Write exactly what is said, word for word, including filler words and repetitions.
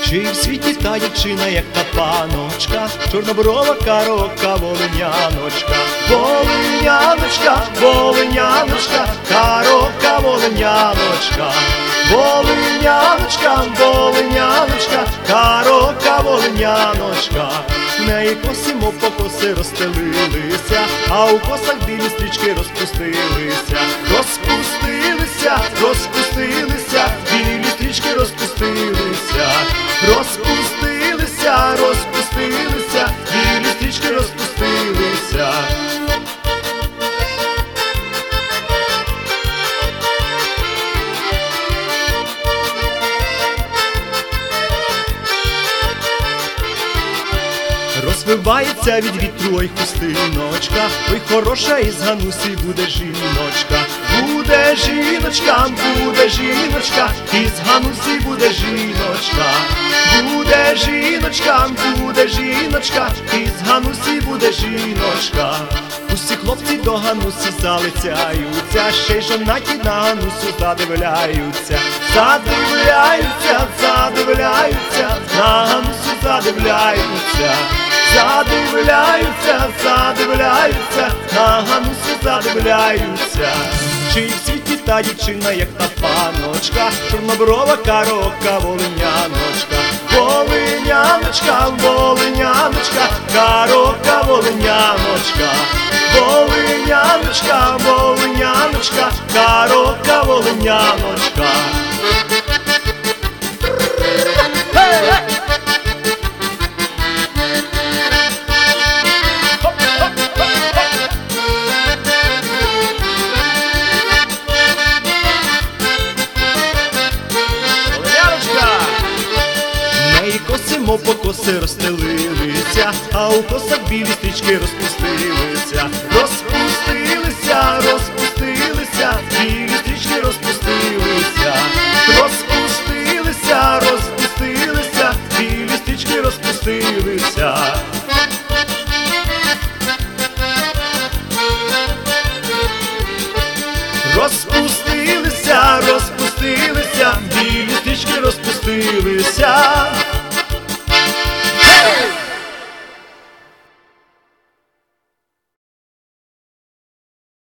Чи в світі та дівчина, як та паночка, чорноброва карока, волиняночка, волиняночка, волиняночка, карока, волиняночка, волиняночка, волиняночка, карока, волиняночка. В неї коси, мов покоси, розстелилися, а у косах білі стрічки розпустилися, розпустилися, розпустилися, білі стрічки розпустилися, розпустилися, розпустилися, білі стрічки розпустилися. Розвивається від вітру, ой, хустиночка, ой, хороша із Ганусі буде жіночка, буде жіночка, буде жіночка, із Ганусі буде жіночка, буде жіночка, буде жіночка, із Ганусі буде жіночка. Усі хлопці до Ганусі залицяються, ще й жонаті на Ганусю задивляються, задивляються, задивляються, на Ганусю задивляються, задивляються, задивляються, на Ганусю задивляються. Чи в світі та дівчина, як та паночка, чорноброва карока, волиняночка, волиняночка, волиняночка, карока, волиняночка, волиняночка, волиняночка, карока, волиняночка. Мов покоси розстелилися, а у косах білі стрічки розпустилися, розпустилися, розпустилися, білі стрічки розпустилися, розпустилися, розпустилися, білі стрічки розпустилися. Розпустилися, розпустилися, білі стрічки розпустилися.